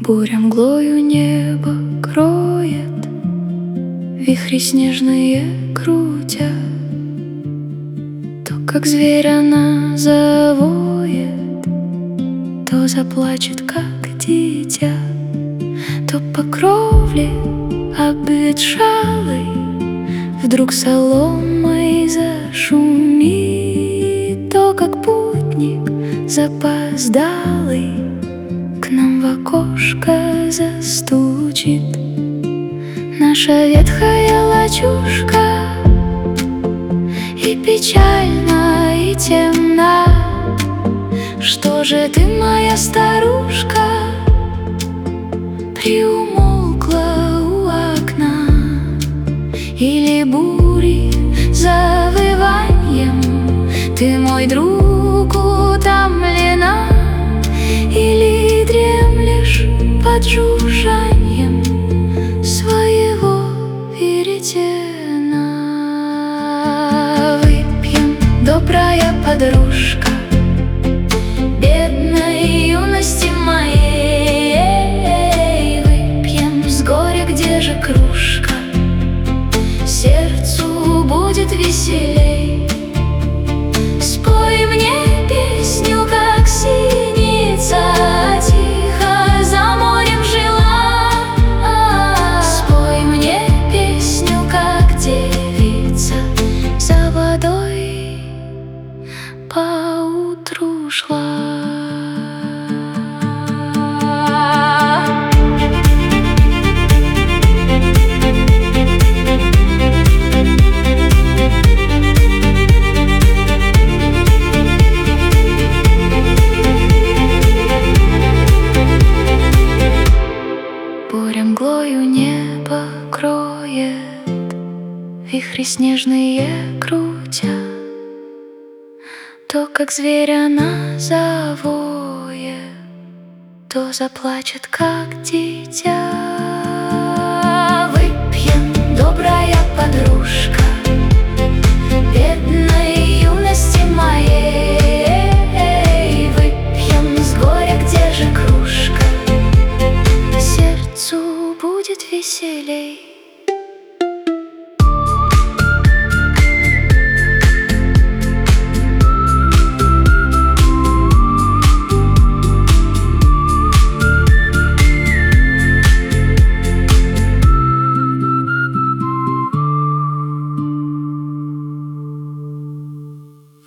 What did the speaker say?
Буря мглою небо кроет, вихри снежные крутя. То, как зверь, она завоет, то заплачет, как дитя, то по кровле обветшалой вдруг соломой зашумит, то, как путник запоздалый к нам в окошко застучит. Наша ветхая лачушка и печальна, и темна. Что же ты, моя старушка, приумолкла у окна? Или бури завыванием ты, мой друг, утомлена? Или дремлешь под жужжанием своего веретена? Выпьем, добрая подружка, бедной юности моей. Выпьем с горя, где же кружка, сердцу будет веселей. Спой мне песню, как синица тихо за морем жила. Спой мне песню, как девица за водой поутру шла. Буря мглою небо кроет, вихри снежные крутя. То, как зверь, она завоет, то заплачет, как дитя.